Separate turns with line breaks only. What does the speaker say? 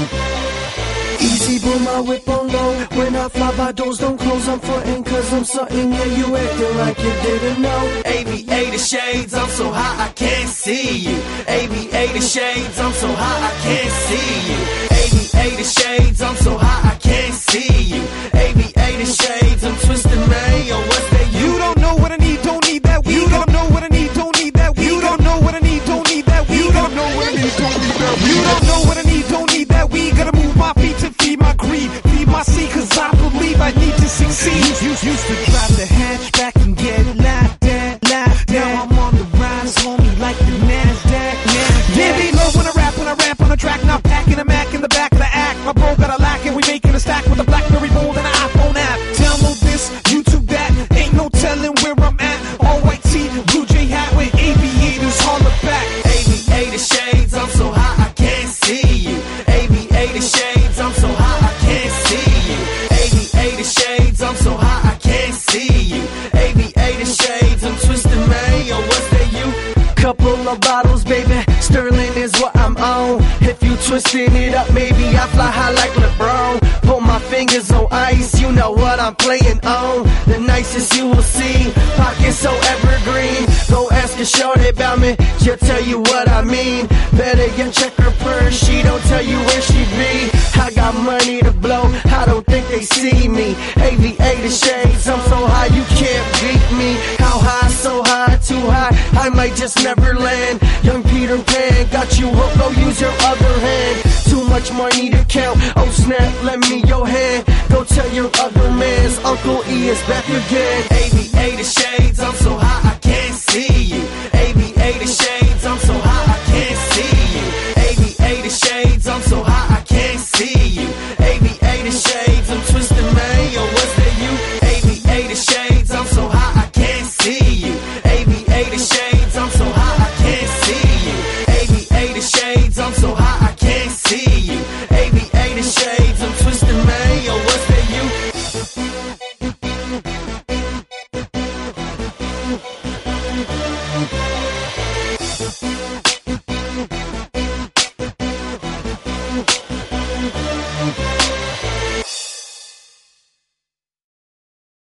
Easy, but my whip on low. When I fly by, doors don't close. I'm frontin' cause I'm something. Yeah, you acting like you didn't know.
Aviator shades, I'm so high I can't see you. Aviator shades, I'm so high I can't see you. Aviator shades, I'm so high I can't see you. Aviator shades, I'm twisting, man. Yo, what's that?
You don't know what I need, don't need that weed. You don't know what I need, don't need that weed. You don't know what I need, don't need that weed. You don't know what I need, don't need that weed. You don't know what I need, don't need that weed. Gotta move my feet to feed my greed, feed my seed, cause I believe I need to succeed. Used to drive the hatchback and get laughed at. Now I'm on the rise, homie, like the NASDAQ. Yeah, they love when I rap on the track. Now packing a Mac in the back of the act. My bro got a lack and we making a stack with a BlackBerry Bold and an iPhone app. Download this, YouTube that, ain't no telling where I'm at. All white tee, blue J hat with aviators holler back.
Aviator shades, I'm so high I can't see you. Aviator shades, I'm so high I can't see you. Aviator shades, I'm so high I can't see you. Aviator shades, I'm twisting, man. Yo, what's that you?
Couple of bottles, baby. Sterling is what I'm on. If you twisting it up, maybe I fly high like LeBron. Put my fingers on ice, you know what I'm playing on. The nicest you will see, pockets so evergreen. Go ask a shorty about me, she'll tell you what I mean. Better yet check her purse, she don't tell you where she be. I got money to blow, I don't think they see me. Aviator shades, I'm so high you can't beat me. How high, so high, too high, I might just never land. Young Peter Pan, got you hooked, go use your other hand. Too much money to count, oh snap, lend me your hand. Go tell your other mans, Uncle E is back again.
Aviator shades, I'm